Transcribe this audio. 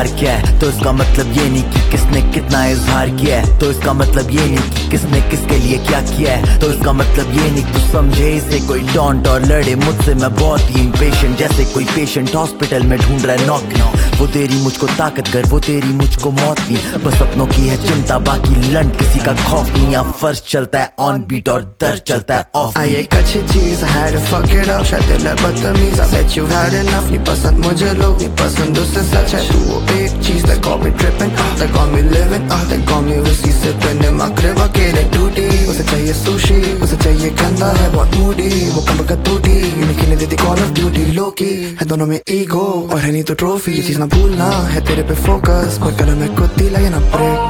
प्यार क्या है, तो इसका मतलब ये नहीं कि किसने कितना इजहार किया है, तो इसका मतलब ये नहीं कि किसने किसके लिए क्या किया है, तो इसका मतलब ये नहीं तू समझे इसे कोई डॉन्ट और लड़े मुझसे मैं बहुत ही इम्पेशेंट, जैसे कोई पेशेंट हॉस्पिटल में ढूंढ रहा है नौकरी। वो तेरी मुझको ताकत कर, वो तेरी मुझको मौत नहीं, बस अपनों की है चिंता बाकी लंड किसी का खौफ नहीं। यहाँ फर्ज चलता है ऑन बीट और दर्द चलता है ऑफ। आई एक अच्छी चीज, I had to fuck it up, शायद दिल है बदतमीज, I bet you've had enough। नहीं पसंद मुझे लोग, नहीं पसंद उससे सच है, तू वो एक चीज that got me tripping, that got me living, that got me whiskey sipping in my crib, अकेले टूटी। उसे चाहिए सुशी, उसे चाहिए गंदा है बहुत मूडी, वो कम का टूटी, यूनिक ने दे दी कॉल ऑफ ड्यूटी। लोकी है दोनों में ईगो और है नहीं तो ट्रॉफी, ये चीज ना भूलना है तेरे पे फोकस, पर कलर में कुत्ती लगे ना ब्रेक।